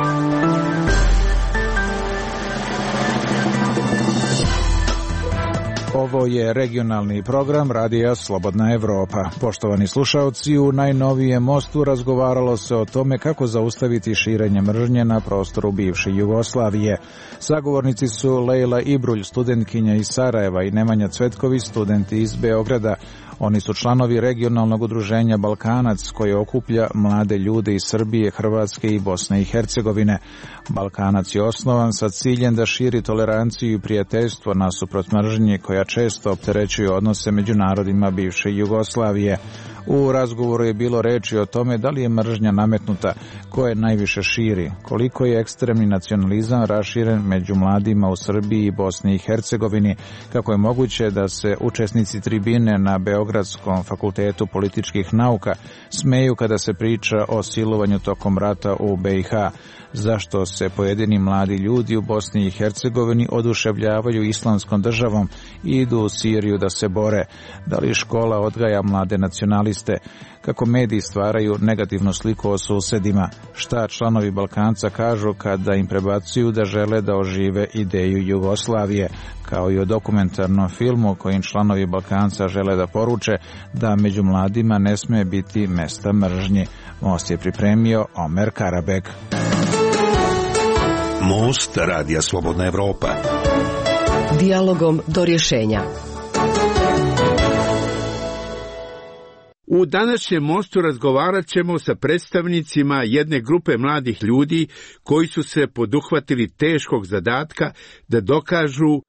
Ovo je regionalni program Radija Slobodna Evropa. Poštovani slušaoci, u najnovijem mostu razgovaralo se o tome kako zaustaviti širenje mržnje na prostoru bivše Jugoslavije. Sagovornici su Lejla Ibrulj, studentkinja iz Sarajeva, i Nemanja Cvetković, studenti iz Beograda. Oni su članovi regionalnog udruženja Balkanac, koje okuplja mlade ljude iz Srbije, Hrvatske i Bosne i Hercegovine. Balkanac je osnovan sa ciljem da širi toleranciju i prijateljstvo nasuprot mržnje koja često opterećuje odnose među narodima bivše Jugoslavije. U razgovoru je bilo reči o tome da li je mržnja nametnuta, ko je najviše širi, koliko je ekstremni nacionalizam raširen među mladima u Srbiji i Bosni i Hercegovini, kako je moguće da se učesnici tribine na Beogradskom fakultetu političkih nauka smeju kada se priča o silovanju tokom rata u BiH, zašto se pojedini mladi ljudi u Bosni i Hercegovini oduševljavaju islamskom državom i idu u Siriju da se bore, da li škola odgaja mlade nacionaliste, kako mediji stvaraju negativnu sliku o susedima, šta članovi Balkanca kažu kada im prebacuju da žele da ožive ideju Jugoslavije, kao i o dokumentarnom filmu kojim članovi Balkanca žele da poruče da među mladima ne sme biti mesta mržnji. Most je pripremio Omer Karabek. Most Radija Slobodna Evropa. Dijalogom do rješenja. U današnjem mostu razgovarat ćemo sa predstavnicima jedne grupe mladih ljudi koji su se poduhvatili teškog zadatka da dokažu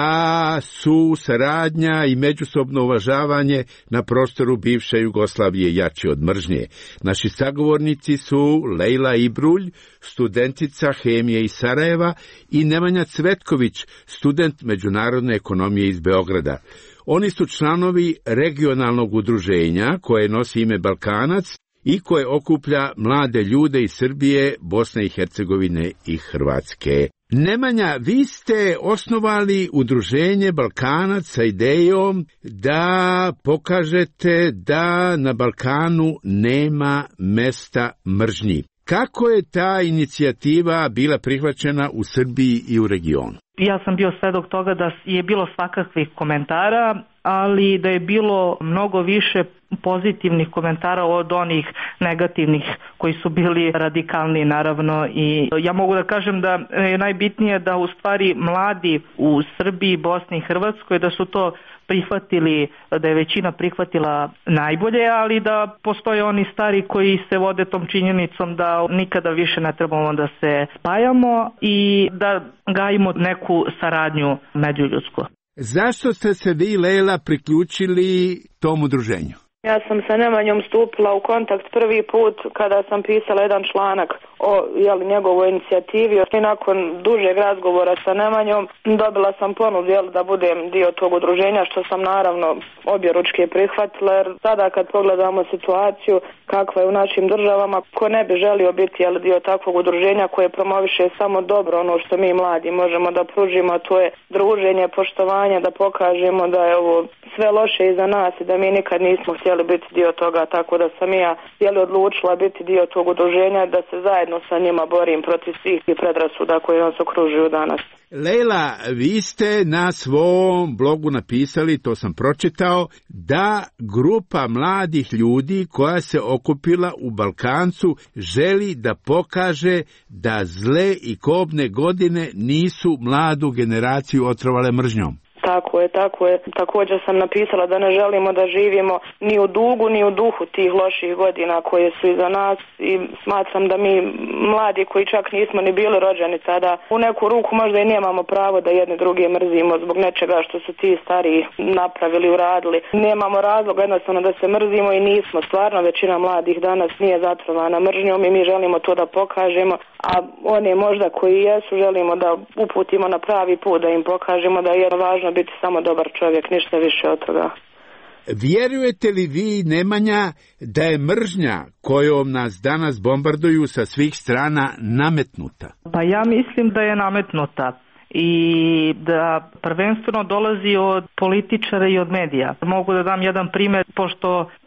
da su saradnja i međusobno uvažavanje na prostoru bivše Jugoslavije jači od mržnje. Naši sagovornici su Lejla Ibrulj, studentica hemije iz Sarajeva, i Nemanja Cvetković, student međunarodne ekonomije iz Beograda. Oni su članovi regionalnog udruženja koje nosi ime Balkanac i koje okuplja mlade ljude iz Srbije, Bosne i Hercegovine i Hrvatske. Nemanja, vi ste osnovali udruženje Balkanac sa idejom da pokažete da na Balkanu nema mesta mržnji. Kako je ta inicijativa bila prihvaćena u Srbiji i u regionu? Ja sam bio svedok toga da je bilo svakakvih komentara, ali da je bilo mnogo više pozitivnih komentara od onih negativnih koji su bili radikalni, naravno. I ja mogu da kažem da je najbitnije da u stvari mladi u Srbiji, Bosni i Hrvatskoj da su to prihvatili, da je većina prihvatila najbolje, ali da postoje oni stari koji se vode tom činjenicom da nikada više ne trebamo da se spajamo i da gajimo neku saradnju međuljudsku. Zašto ste se vi, Lejla, priključili tom udruženju? Ja sam sa Nemanjom stupila u kontakt prvi put kada sam pisala jedan članak o njegovoj inicijativi, i nakon dužeg razgovora sa Nemanjom dobila sam ponudu da budem dio tog udruženja, što sam naravno objeručke prihvatila, jer sada kad pogledamo situaciju kakva je u našim državama, ko ne bi želio biti dio takvog udruženja koje promoviše samo dobro, ono što mi mladi možemo da pružimo, to je druženje, poštovanje, da pokažemo da je ovo sve loše iza nas i da mi nikad nismo htjeli biti dio toga, tako da sam ja odlučila biti dio tog udruženja, da se zajedno sa njima borim protiv svih i predrasuda koje nas okružuju danas. Lejla, vi ste na svom blogu napisali, to sam pročitao, da grupa mladih ljudi koja se okupila u Balkancu želi da pokaže da zle i kobne godine nisu mladu generaciju otrovale mržnjom. Tako je. Također sam napisala da ne želimo da živimo ni u dugu, ni u duhu tih loših godina koje su iza nas, i smatram da mi mladi koji čak nismo ni bili rođeni tada, u neku ruku možda i nemamo pravo da jedni druge mrzimo zbog nečega što su ti stariji napravili, uradili. Nemamo razloga jednostavno da se mrzimo i nismo. Stvarno većina mladih danas nije zatrovana mržnjom i mi želimo to da pokažemo, a one možda koji jesu želimo da uputimo na pravi put, da im pokažemo da je važno biti samo dobar čovjek, ništa više od toga. Vjerujete li vi, Nemanja, da je mržnja kojom nas danas bombarduju sa svih strana nametnuta? Pa ja mislim da je nametnuta i da prvenstveno dolazi od političara i od medija. Mogu da dam jedan primjer, pošto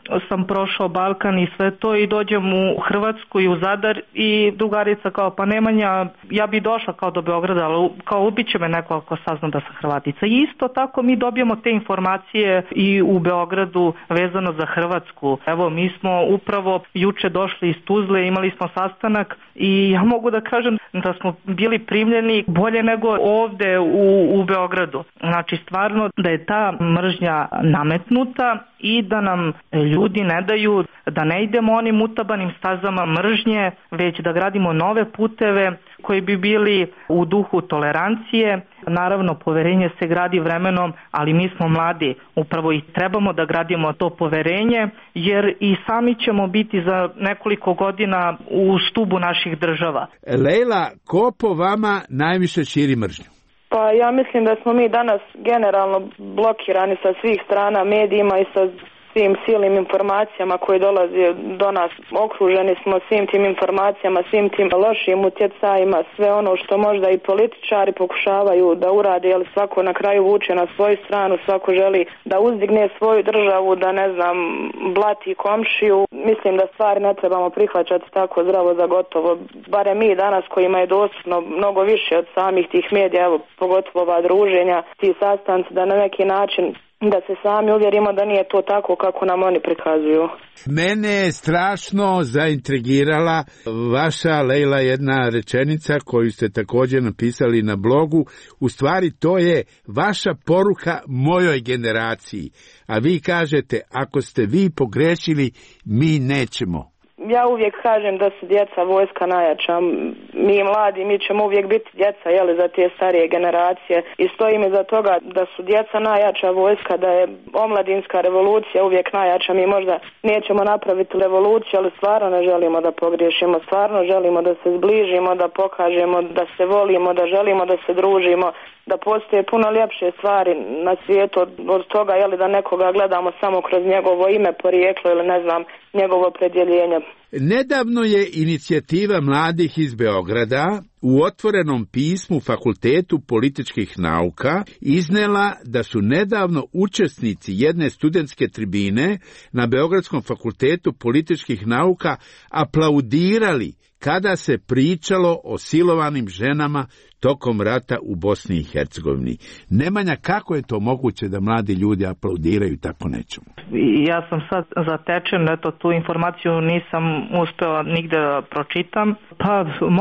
sam prošao Balkan i sve to i dođem u Hrvatsku i u Zadar i drugarica kao pa Nemanja, ja bi došla kao do Beograda, ali kao ubiće me neko ako sazna da sam Hrvatica. I isto tako mi dobijemo te informacije i u Beogradu vezano za Hrvatsku. Evo, mi smo upravo juče došli iz Tuzle, imali smo sastanak i ja mogu da kažem da smo bili primljeni bolje nego ovde u Beogradu. Znači, stvarno da je ta mržnja nametnuta i da nam ljudi ne daju da ne idemo onim utabanim stazama mržnje, već da gradimo nove puteve koji bi bili u duhu tolerancije. Naravno, poverenje se gradi vremenom, ali mi smo mladi, upravo i trebamo da gradimo to poverenje, jer i sami ćemo biti za nekoliko godina u stubu naših država. Lejla, ko po vama najviše širi mržnju? Pa ja mislim da smo mi danas generalno blokirani sa svih strana medijima i sa svim silnim informacijama koje dolaze do nas. Okruženi smo svim tim informacijama, svim tim lošim utjecajima, sve ono što možda i političari pokušavaju da urade, jer svako na kraju vuče na svoju stranu, svako želi da uzdigne svoju državu, da ne znam, blati komšiju. Mislim da stvari ne trebamo prihvaćati tako zdravo za gotovo. Barem mi danas kojima je dostupno mnogo više od samih tih medija, evo, pogotovo ova druženja, ti sastanci, da na neki način da se sami uvjerimo da nije to tako kako nam oni prikazuju. Mene je strašno zaintrigirala vaša, Lejla, jedna rečenica koju ste također napisali na blogu. U stvari to je vaša poruka mojoj generaciji. A vi kažete, ako ste vi pogrešili, mi nećemo. Ja uvijek kažem da su djeca vojska najjača. Mi mladi, mi ćemo uvijek biti djeca, za te starije generacije. I stojim iza toga da su djeca najjača vojska, da je omladinska revolucija uvijek najjača. Mi možda nećemo napraviti revoluciju, ali stvarno ne želimo da pogriješimo. Stvarno želimo da se zbližimo, da pokažemo da se volimo, da želimo da se družimo, da postoje puno ljepše stvari na svijetu od toga, da nekoga gledamo samo kroz njegovo ime, porijeklo ili ne znam, njegovo opredjeljenje. Nedavno je inicijativa mladih iz Beograda u otvorenom pismu Fakultetu političkih nauka iznela da su nedavno učesnici jedne studentske tribine na Beogradskom fakultetu političkih nauka aplaudirali kada se pričalo o silovanim ženama tokom rata u Bosni i Hercegovini. Nemanja, kako je to moguće da mladi ljudi aplaudiraju tako nečemu? Ja sam sad zatečen, tu informaciju nisam uspeo nigde da pročitam. Pa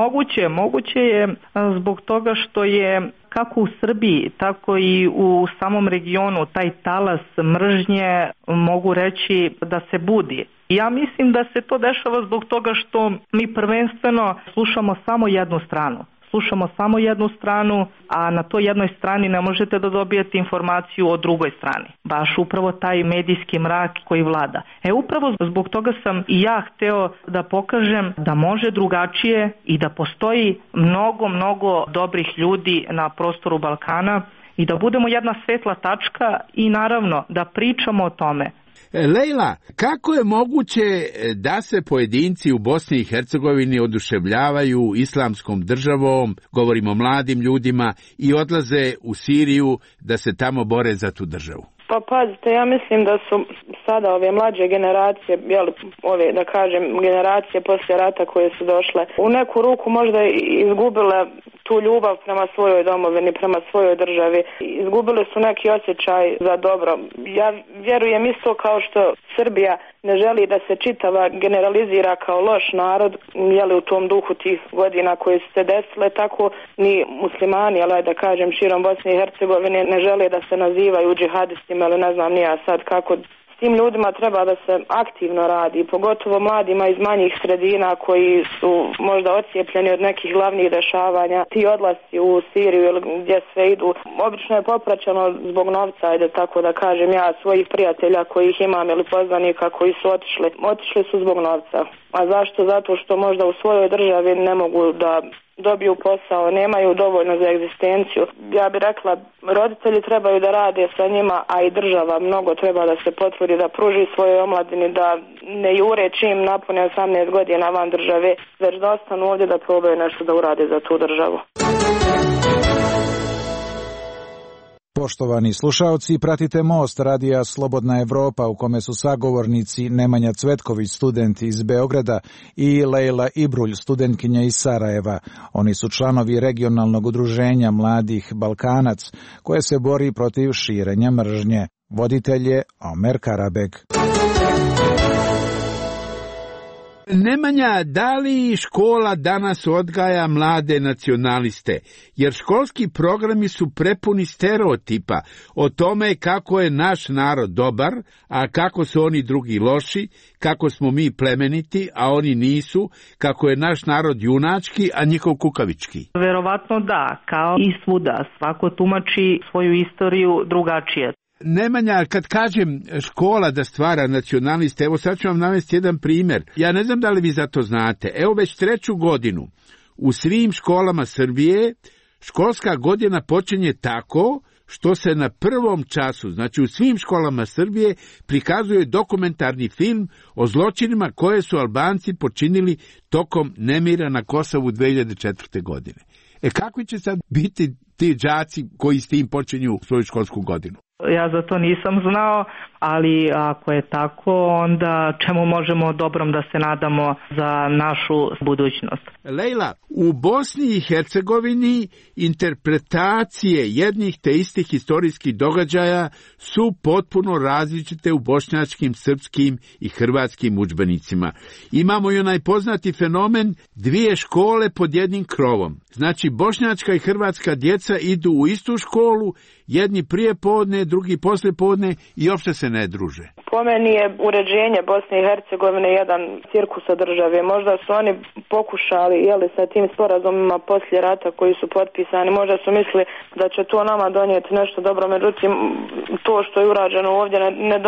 moguće je zbog toga što je kako u Srbiji, tako i u samom regionu taj talas mržnje, mogu reći, da se budi. Ja mislim da se to dešava zbog toga što mi prvenstveno slušamo samo jednu stranu, a na toj jednoj strani ne možete da dobijete informaciju o drugoj strani. Baš upravo taj medijski mrak koji vlada. Upravo zbog toga sam i ja hteo da pokažem da može drugačije i da postoji mnogo dobrih ljudi na prostoru Balkana i da budemo jedna svetla tačka i naravno da pričamo o tome. Lejla, kako je moguće da se pojedinci u Bosni i Hercegovini oduševljavaju islamskom državom, govorimo o mladim ljudima, i odlaze u Siriju da se tamo bore za tu državu? Pa pazite, ja mislim da su sada ove mlađe generacije, ove da kažem generacije poslije rata koje su došle, u neku ruku možda izgubile tu ljubav prema svojoj domovini, prema svojoj državi. Izgubili su neki osjećaj za dobro. Ja vjerujem isto kao što Srbija ne želi da se čitava generalizira kao loš narod, u tom duhu tih godina koje su se desile, tako ni muslimani, da kažem širom Bosne i Hercegovine, ne žele da se nazivaju džihadistima ili ne znam ni ja sad kako. S tim ljudima treba da se aktivno radi, pogotovo mladima iz manjih sredina koji su možda ocijepljeni od nekih glavnih dešavanja. Ti odlasci u Siriju ili gdje sve idu, obično je popraćeno zbog novca, tako da kažem ja, svojih prijatelja kojih imam ili poznanika koji su otišli su zbog novca. A zašto? Zato što možda u svojoj državi ne mogu da dobiju posao, nemaju dovoljno za egzistenciju. Ja bih rekla, roditelji trebaju da rade sa njima, a i država mnogo treba da se potrudi da pruži svojoj omladini, da ne jure čim napune 18 godina van države, već da ostanu ovdje da probaju nešto da urade za tu državu. Poštovani slušaoci, pratite Most radija Slobodna Evropa u kome su sagovornici Nemanja Cvetković, student iz Beograda, i Lejla Ibrulj, studentkinja iz Sarajeva. Oni su članovi regionalnog udruženja Mladih Balkanac, koje se bori protiv širenja mržnje. Voditelj je Omer Karabeg. Nemanja, da li škola danas odgaja mlade nacionaliste? Jer školski programi su prepuni stereotipa o tome kako je naš narod dobar, a kako su oni drugi loši, kako smo mi plemeniti, a oni nisu, kako je naš narod junački, a njihov kukavički. Verovatno da, kao i svuda, svako tumači svoju istoriju drugačije. Nemanja, kad kažem škola da stvara nacionaliste, evo sad ću vam navesti jedan primjer. Ja ne znam da li vi za to znate. Evo već 3. godinu u svim školama Srbije školska godina počinje tako što se na prvom času, znači u svim školama Srbije, prikazuje dokumentarni film o zločinima koje su Albanci počinili tokom nemira na Kosovu 2004. godine. Kakvi će sad biti ti đaci koji s tim počinju svoju školsku godinu? Ja za to nisam znao, ali ako je tako, onda čemu možemo dobrom da se nadamo za našu budućnost? Lejla, u Bosni i Hercegovini interpretacije jednih te istih historijskih događaja su potpuno različite u bošnjačkim, srpskim i hrvatskim udžbenicima. Imamo i onaj poznati fenomen dvije škole pod jednim krovom. Znači, bošnjačka i hrvatska djeca idu u istu školu, jedni prije podne, drugi poslije podne i uopšte se ne druže. Po meni je uređenje Bosne i Hercegovine jedan cirkus od države. Možda su oni pokušali, sa tim sporazumima poslije rata koji su potpisani, možda su mislili da će to nama donijeti nešto dobro, međutim to što je urađeno ovdje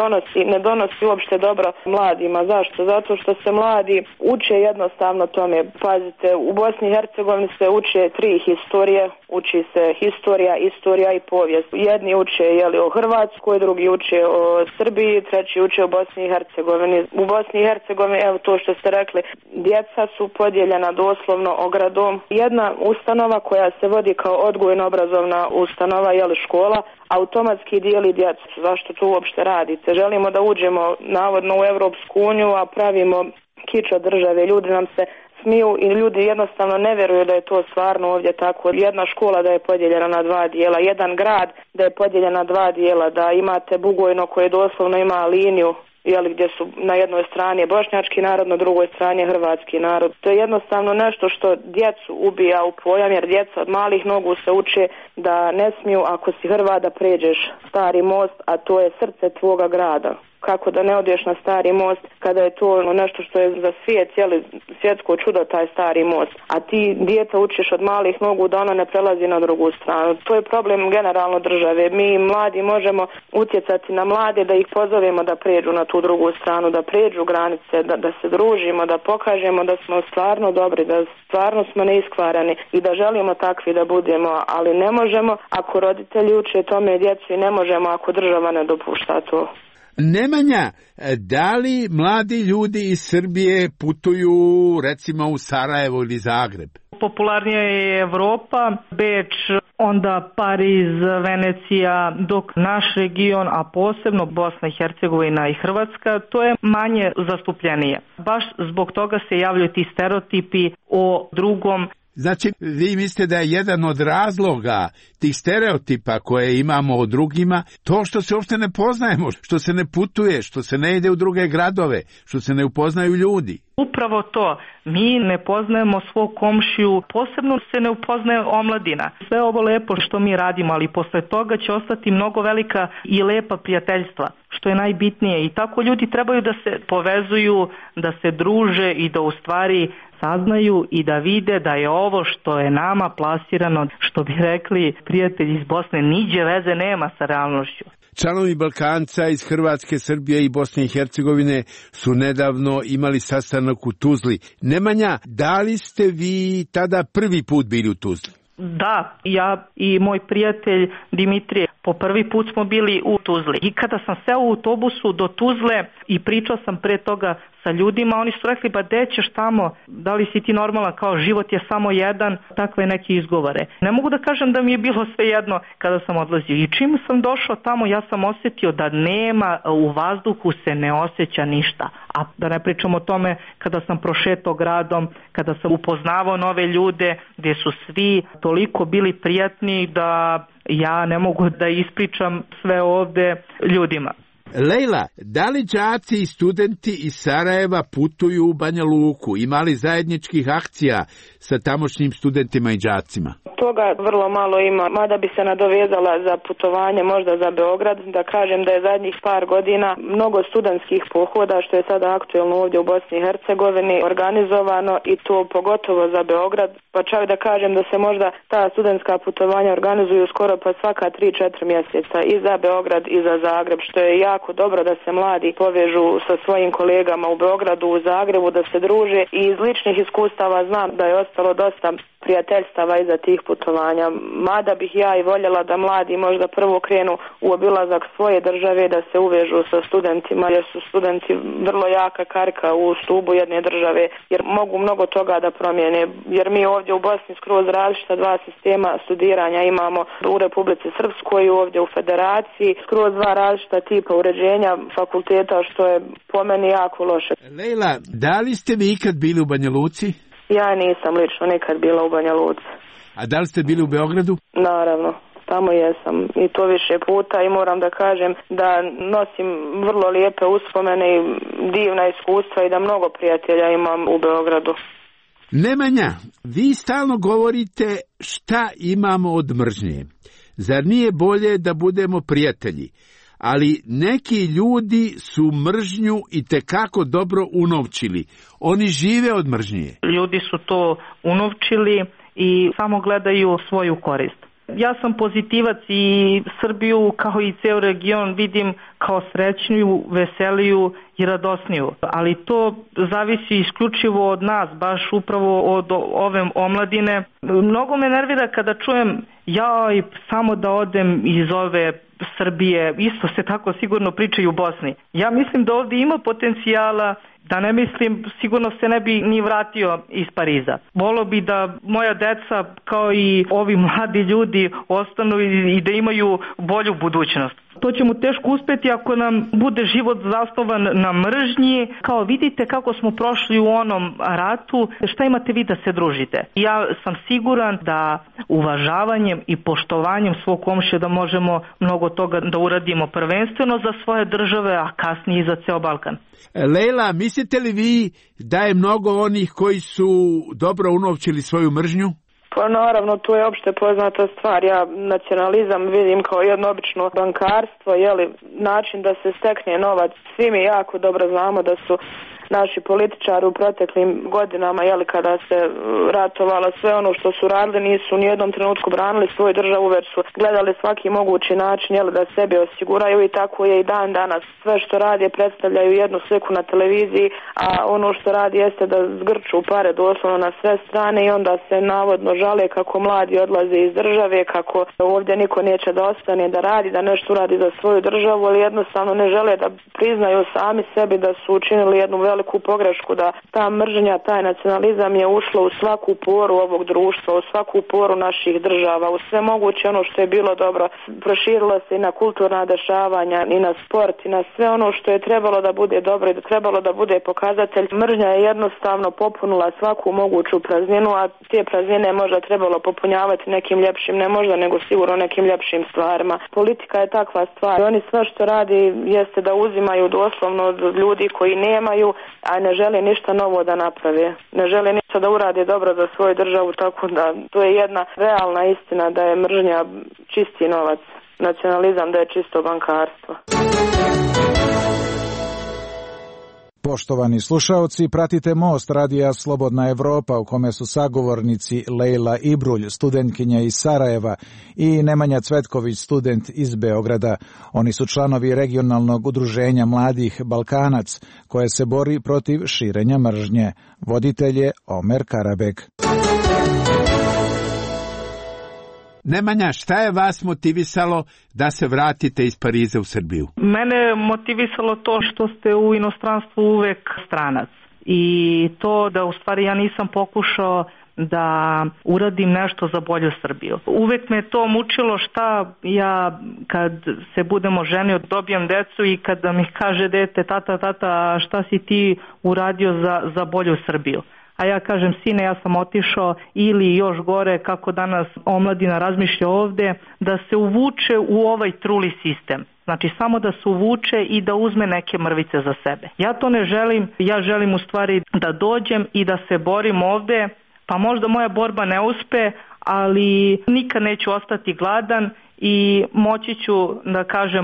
ne donosi uopšte dobro mladima. Zašto? Zato što se mladi uče jednostavno tome. Pazite, u Bosni i Hercegovini se uče 3 historije, uči se istorija i povijest. Jedni uče o Hrvatskoj, drugi uče o Srbiji, treći uče o Bosni i Hercegovini. U Bosni i Hercegovini, evo to što ste rekli, djeca su podijeljena doslovno ogradom. Jedna ustanova koja se vodi kao odgojno-obrazovna ustanova, škola, automatski dijeli djecu. Zašto to uopšte radite? Želimo da uđemo navodno u Europsku uniju, a pravimo kič od države. Ljudi nam se smiju i ljudi jednostavno ne vjeruju da je to stvarno ovdje tako. Jedna škola da je podijeljena na 2 dijela, jedan grad da je podijeljen na 2 dijela, da imate Bugojno koje doslovno ima liniju gdje su na jednoj strani je bošnjački narod, na drugoj strani je hrvatski narod. To je jednostavno nešto što djecu ubija u pojam, jer djeca od malih nogu se uče da ne smiju, ako si Hrvat, da pređeš Stari most, a to je srce tvoga grada. Kako da ne odeš na Stari most kada je to nešto što je za svijet, svjetsko čudo, taj Stari most. A ti djeca učiš od malih nogu da ona ne prelazi na drugu stranu. To je problem generalno države. Mi mladi možemo utjecati na mlade da ih pozovemo da pređu na tu drugu stranu, da pređu granice, da se družimo, da pokažemo da smo stvarno dobri, da stvarno smo neiskvarani i da želimo takvi da budemo, ali ne možemo ako roditelji uče tome djecu i ne možemo ako država ne dopušta to. Nemanja, da li mladi ljudi iz Srbije putuju recimo u Sarajevo ili Zagreb? Popularnija je Evropa, Beč, onda Pariz, Venecija, dok naš region, a posebno Bosna i Hercegovina i Hrvatska, to je manje zastupljenije. Baš zbog toga se javljaju ti stereotipi o drugom. Znači, vi mislite da je jedan od razloga tih stereotipa koje imamo o drugima to što se uopšte ne poznajemo, što se ne putuje, što se ne ide u druge gradove, što se ne upoznaju ljudi. Upravo to. Mi ne poznajemo svog komšiju, posebno se ne upoznaje omladina. Sve ovo lepo što mi radimo, ali posle toga će ostati mnogo velika i lepa prijateljstva, što je najbitnije. I tako ljudi trebaju da se povezuju, da se druže i da u stvari saznaju i da vide da je ovo što je nama plasirano, što bi rekli prijatelji iz Bosne, niđe veze nema sa realnošću. Članovi Balkanca iz Hrvatske, Srbije i Bosne i Hercegovine su nedavno imali sastanak u Tuzli. Nemanja, da li ste vi tada prvi put bili u Tuzli? Da, ja i moj prijatelj Dimitrije Po prvi put smo bili u Tuzli i kada sam seo u autobusu do Tuzle i pričao sam pre toga sa ljudima, oni su rekli, ba gde ćeš tamo, da li si ti normalan, kao život je samo jedan, takve neke izgovore. Ne mogu da kažem da mi je bilo sve jedno kada sam odlazio i čim sam došao tamo ja sam osjetio da nema, u vazduhu se ne osjeća ništa. A da ne pričam o tome kada sam prošetao gradom, kada sam upoznavao nove ljude gdje su svi toliko bili prijatni da ja ne mogu da ispričam sve ovde ljudima. Lejla, da li đaci i studenti iz Sarajeva putuju u Banja Luku? Imali zajedničkih akcija sa tamošnjim studentima i đacima? Toga vrlo malo ima, mada bi se nadovezala za putovanje možda za Beograd, da kažem da je zadnjih par godina mnogo studentskih pohoda, što je sada aktuelno ovdje u Bosni i Hercegovini, organizovano i to pogotovo za Beograd, pa čak da kažem da se možda ta studentska putovanja organizuju skoro pa svaka 3-4 mjeseca i za Beograd i za Zagreb, što je jako dobro da se mladi povežu sa svojim kolegama u Beogradu, u Zagrebu, da se druže i iz ličnih iskustava znam da je ostalo dosta prijateljstava iza tih putovanja. Mada bih ja i voljela da mladi možda prvo krenu u obilazak svoje države, da se uvežu sa studentima, jer su studenti vrlo jaka karika u stubu jedne države, jer mogu mnogo toga da promijene. Jer mi ovdje u Bosni skroz različita dva sistema studiranja imamo u Republici Srpskoj i ovdje u Federaciji, skroz dva različita tipa uređenja fakulteta, što je po meni jako loše. Lejla, da li ste vi ikad bili u Banja Luci? Ja nisam lično nikad bila u Banja Luci. A da li ste bili u Beogradu? Naravno, tamo jesam i to više puta i moram da kažem da nosim vrlo lijepe uspomene i divna iskustva i da mnogo prijatelja imam u Beogradu. Nemanja, vi stalno govorite šta imamo od mržnje. Zar nije bolje da budemo prijatelji? Ali neki ljudi su mržnju itekako dobro unovčili. Oni žive od mržnje. Ljudi su to unovčili i samo gledaju svoju korist. Ja sam pozitivac i Srbiju kao i ceo region vidim kao srećniju, veseliju i radosniju. Ali to zavisi isključivo od nas, baš upravo od ove omladine. Mnogo me nervira kada čujem jaj, samo da odem iz ove Srbije, isto se tako sigurno pričaju u Bosni. Ja mislim da ovdje ima potencijala, da ne mislim, sigurno se ne bi ni vratio iz Pariza. Volio bi da moja deca, kao i ovi mladi ljudi, ostanu i da imaju bolju budućnost. To ćemo teško uspjeti ako nam bude život zasnovan na mržnji. Kao vidite kako smo prošli u onom ratu, šta imate vi da se družite? Ja sam siguran da uvažavanjem i poštovanjem svog komšija da možemo mnogo toga da uradimo prvenstveno za svoje države, a kasnije i za ceo Balkan. Lejla, mislite li vi da je mnogo onih koji su dobro unovčili svoju mržnju? Pa naravno, to je opšte poznata stvar. Ja nacionalizam vidim kao jedno obično bankarstvo, način da se stekne novac. Svi mi jako dobro znamo da su naši političari u proteklim godinama, kada se ratovalo, sve ono što su radili, nisu ni jednom trenutku branili svoju državu, već su gledali svaki mogući način da sebe osiguraju i tako je i dan danas. Sve što radi predstavljaju jednu sliku na televiziji, a ono što radi jeste da zgrču pare doslovno na sve strane i onda se navodno žale kako mladi odlaze iz države, kako ovdje niko neće da ostane da radi, da nešto radi za svoju državu, ali jednostavno ne žele da priznaju sami sebi da su učinili jednu veliku pogrešku, da ta mržnja, taj nacionalizam je ušlo u svaku poru ovog društva, u svaku poru naših država, u sve moguće ono što je bilo dobro. Proširilo se i na kulturna dešavanja, i na sport, i na sve ono što je trebalo da bude dobro i da trebalo da bude pokazatelj. Mržnja je jednostavno popunila svaku moguću prazninu, a te praznine možda trebalo popunjavati nekim ljepšim, ne možda, nego sigurno nekim ljepšim stvarima. Politika je takva stvar. Oni sve što radi jeste da uzimaju doslovno od ljudi koji nemaju, a ne žele ništa novo da naprave. Ne žele ništa da urade dobro za svoju državu, tako da to je jedna realna istina da je mržnja čisti novac. Nacionalizam da je čisto bankarstvo. Poštovani slušaoci, pratite Most radija Slobodna Evropa u kome su sagovornici Lejla Ibrulj, studentkinja iz Sarajeva, i Nemanja Cvetković, student iz Beograda. Oni su članovi regionalnog udruženja mladih Balkanac, koje se bori protiv širenja mržnje. Voditelj je Omer Karabek. Nemanja, šta je vas motivisalo da se vratite iz Pariza u Srbiju? Mene je motivisalo to što ste u inostranstvu uvek stranac i to da u stvari ja nisam pokušao da uradim nešto za bolju Srbiju. Uvek me to mučilo šta ja kad se budemo ženio dobijem decu i kada mi kaže dete tata šta si ti uradio za bolju Srbiju. A ja kažem sine ja sam otišao ili još gore kako danas omladina razmišlja ovde da se uvuče u ovaj truli sistem. Znači samo da se uvuče i da uzme neke mrvice za sebe. Ja to ne želim, ja želim u stvari da dođem i da se borim ovde. Pa možda moja borba ne uspe, ali nikad neću ostati gladan i moći ću da kažem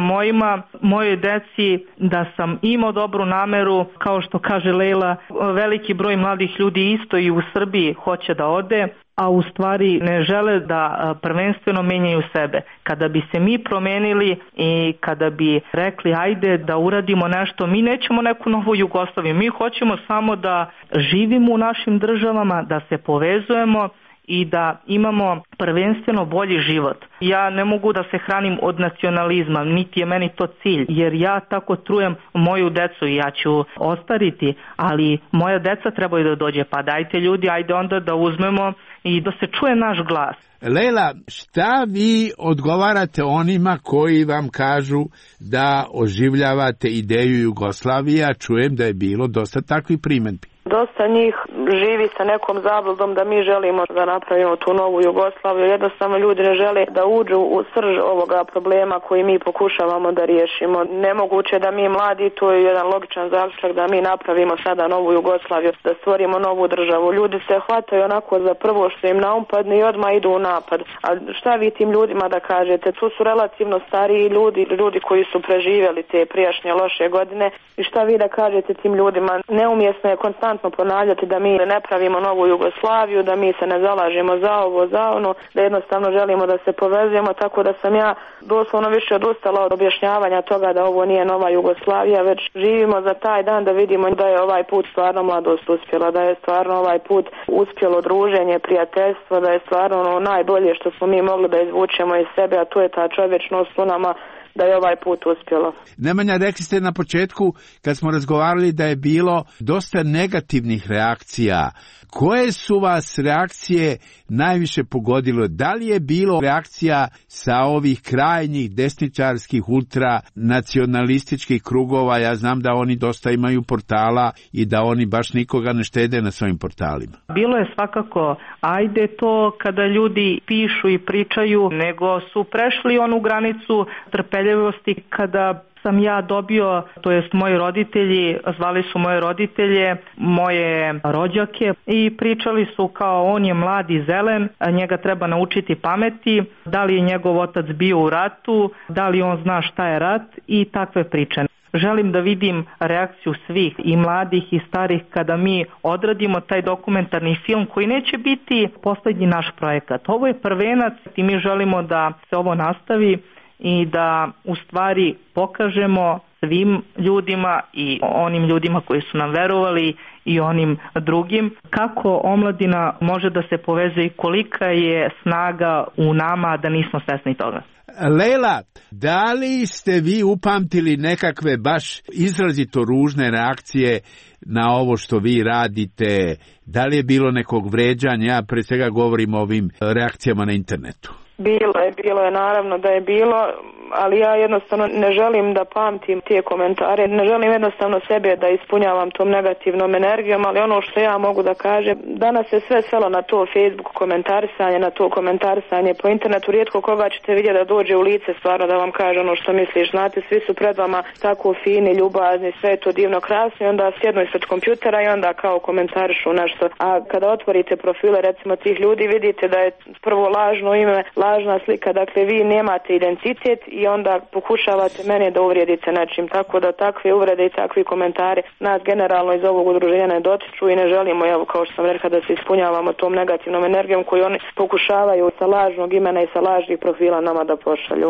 mojoj deci da sam imao dobru nameru, kao što kaže Lejla, veliki broj mladih ljudi isto i u Srbiji hoće da ode, a u stvari ne žele da prvenstveno menjaju sebe. Kada bi se mi promenili i kada bi rekli ajde da uradimo nešto, mi nećemo neku novu Jugoslaviju, mi hoćemo samo da živimo u našim državama, da se povezujemo i da imamo prvenstveno bolji život. Ja ne mogu da se hranim od nacionalizma, niti je meni to cilj, jer ja tako trujem moju decu i ja ću ostariti, ali moja deca trebaju da dođe, pa dajte ljudi, ajde onda da uzmemo i da se čuje naš glas. Lejla, šta vi odgovarate onima koji vam kažu da oživljavate ideju Jugoslavije, a čujem da je bilo dosta takvih primjedbi? Dosta njih živi sa nekom zabludom da mi želimo da napravimo tu novu Jugoslaviju. Jednostavno ljudi ne žele da uđu u srž ovoga problema koji mi pokušavamo da riješimo. Nemoguće da mi mladi, to je jedan logičan zaključak, da mi napravimo sada novu Jugoslaviju, da stvorimo novu državu. Ljudi se hvataju onako za prvo što im naumpadne i odmah idu u napad. A šta vi tim ljudima da kažete? Tu su relativno stariji ljudi koji su preživjeli te prijašnje loše godine. I šta vi da kažete tim ljudima? Neumjesno je konstantno ponavljati da mi ne pravimo novu Jugoslaviju, da mi se ne zalažemo za ovo, za ono, da jednostavno želimo da se povezujemo, tako da sam ja doslovno više odustala od objašnjavanja toga da ovo nije nova Jugoslavija, već živimo za taj dan da vidimo da je ovaj put stvarno mladost uspjela, da je stvarno ovaj put uspjelo druženje, prijateljstvo, da je stvarno ono najbolje što smo mi mogli da izvučemo iz sebe, a to je ta čovječnost u nama, da je ovaj put uspjelo. Nemanja, rekli ste na početku kad smo razgovarali da je bilo dosta negativnih reakcija. Koje su vas reakcije najviše pogodilo? Da li je bilo reakcija sa ovih krajnjih desničarskih ultranacionalističkih krugova? Ja znam da oni dosta imaju portala i da oni baš nikoga ne štede na svojim portalima. Bilo je svakako, ajde to kada ljudi pišu i pričaju, nego su prešli onu granicu trpeljivosti kada sam ja dobio, to jest moji roditelji, zvali su moje roditelje, moje rođake i pričali su kao on je mlad i zelen, njega treba naučiti pameti, da li je njegov otac bio u ratu, da li on zna šta je rat i takve priče. Želim da vidim reakciju svih i mladih i starih kada mi odradimo taj dokumentarni film koji neće biti poslednji naš projekat. Ovo je prvenac i mi želimo da se ovo nastavi i da u stvari pokažemo svim ljudima i onim ljudima koji su nam verovali i onim drugim kako omladina može da se povezuje i kolika je snaga u nama da nismo svesni toga. Lejla, da li ste vi upamtili nekakve baš izrazito ružne reakcije na ovo što vi radite? Da li je bilo nekog vređanja? Ja pre svega govorim o ovim reakcijama na internetu. Bilo je, naravno da je bilo, ali ja jednostavno ne želim da pamtim te komentare, ne želim jednostavno sebe da ispunjavam tom negativnom energijom, ali ono što ja mogu da kažem, danas je sve svelo na to Facebook komentarisanje, na to komentarisanje po internetu, rijetko koga ćete vidjeti da dođe u lice stvarno da vam kaže ono što misliš, znate, svi su pred vama tako fini, ljubazni, sve je to divno, krasno i onda sjednu ispred kompjutera i onda kao komentarišu nešto, a kada otvorite profile recimo tih ljudi vidite da je prvo lažno ime, lažna slika, dakle vi nemate identitet i onda pokušavate mene da uvrijedite nečim, tako da takve uvrede i takvi komentari nas generalno iz ovog udruženja ne dotiču i ne želimo, evo kao što sam rekla, da se ispunjavamo tom negativnom energijom koju oni pokušavaju sa lažnog imena i sa lažnih profila nama da pošalju.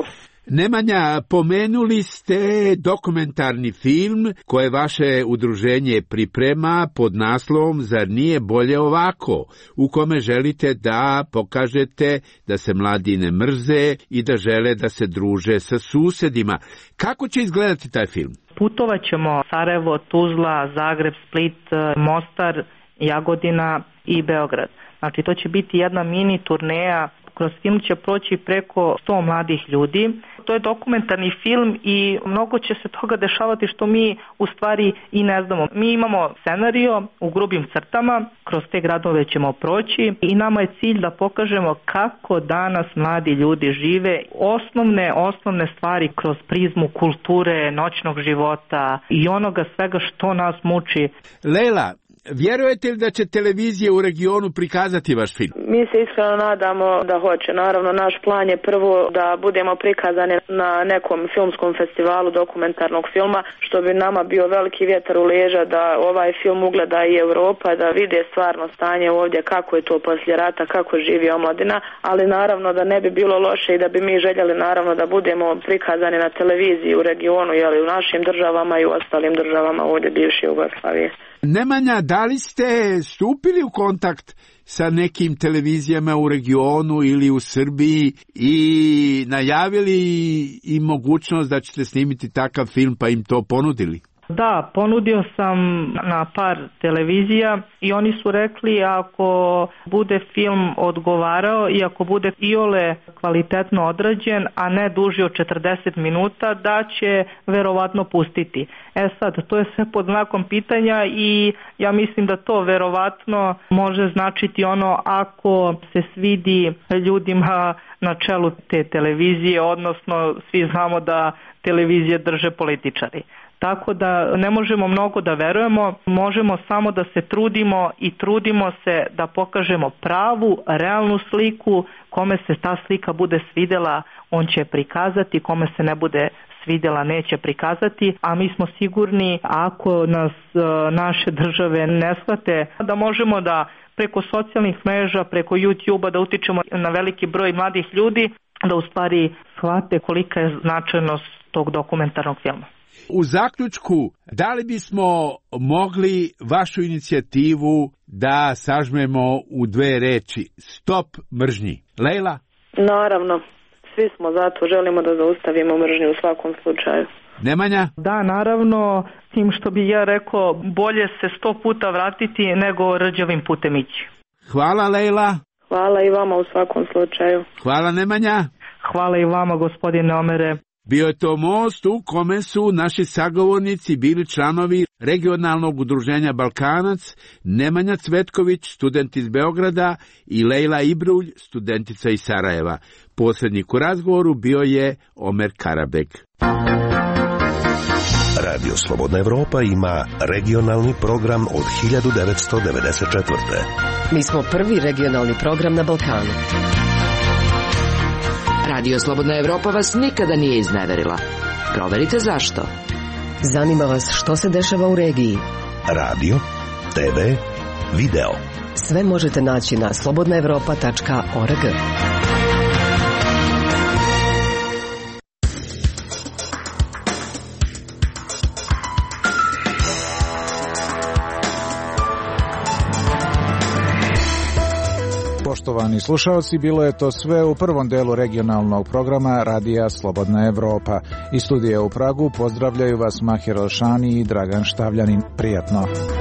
Nemanja, pomenuli ste dokumentarni film koje vaše udruženje priprema pod naslovom Zar nije bolje ovako, u kome želite da pokažete da se mladi ne mrze i da žele da se druže sa susedima. Kako će izgledati taj film? Putovat ćemo Sarajevo, Tuzla, Zagreb, Split, Mostar, Jagodina i Beograd. Znači to će biti jedna mini turneja. Kroz film će proći preko 100 mladih ljudi. To je dokumentarni film i mnogo će se toga dešavati što mi u stvari i ne znamo. Mi imamo scenario u grubim crtama, kroz te gradove ćemo proći i nama je cilj da pokažemo kako danas mladi ljudi žive. Osnovne stvari kroz prizmu kulture, noćnog života i onoga svega što nas muči. Lejla, vjerujete li da će televizije u regionu prikazati vaš film? Mi se iskreno nadamo da hoće. Naravno, naš plan je prvo da budemo prikazani na nekom filmskom festivalu dokumentarnog filma, što bi nama bio veliki vjetar u leđa da ovaj film ugleda i Europa, da vide stvarno stanje ovdje, kako je to poslije rata, kako živi omladina, ali naravno da ne bi bilo loše i da bi mi željeli naravno da budemo prikazani na televiziji u regionu, jeli u našim državama i u ostalim državama ovdje bivše Jugoslavije. Nemanja, da li ste stupili u kontakt sa nekim televizijama u regionu ili u Srbiji i najavili im mogućnost da ćete snimiti takav film pa im to ponudili? Da, ponudio sam na par televizija i oni su rekli ako bude film odgovarao i ako bude iole kvalitetno odrađen, a ne duži od 40 minuta, da će verovatno pustiti. Sad, to je sve pod znakom pitanja i ja mislim da to verovatno može značiti ono ako se svidi ljudima na čelu te televizije, odnosno svi znamo da televizije drže političari. Tako da ne možemo mnogo da verujemo, možemo samo da se trudimo i trudimo se da pokažemo pravu, realnu sliku. Kome se ta slika bude svidjela, on će prikazati, kome se ne bude svidjela, neće prikazati, a mi smo sigurni ako nas naše države ne shvate, da možemo da preko socijalnih mreža, preko YouTube-a da utičemo na veliki broj mladih ljudi, da u stvari shvate kolika je značajnost tog dokumentarnog filma. U zaključku, da li bismo mogli vašu inicijativu da sažmemo u 2 reči? Stop mržnji. Lejla? Naravno, svi smo zato, želimo da zaustavimo mržnju u svakom slučaju. Nemanja? Da, naravno, tim što bi ja rekao, bolje se 100 puta vratiti nego rđavim putem ići. Hvala, Lejla. Hvala i vama u svakom slučaju. Hvala, Nemanja. Hvala i vama, gospodine Omere. Bio je to most u kome su naši sagovornici bili članovi regionalnog udruženja Balkanac, Nemanja Cvetković, student iz Beograda, i Lejla Ibrulj, studentica iz Sarajeva. Posrednik u razgovoru bio je Omer Karabek. Radio Slobodna Evropa ima regionalni program od 1994. Mi smo prvi regionalni program na Balkanu. Radio Slobodna Evropa vas nikada nije izneverila. Proverite zašto. Zanima vas što se dešava u regiji. Radio, TV, video. Sve možete naći na slobodnaevropa.org. Poštovani slušalci, bilo je to sve u prvom delu regionalnog programa Radija Slobodna Evropa. Iz studija u Pragu pozdravljaju vas Mahir Elšani i Dragan Štavljanin. Prijatno.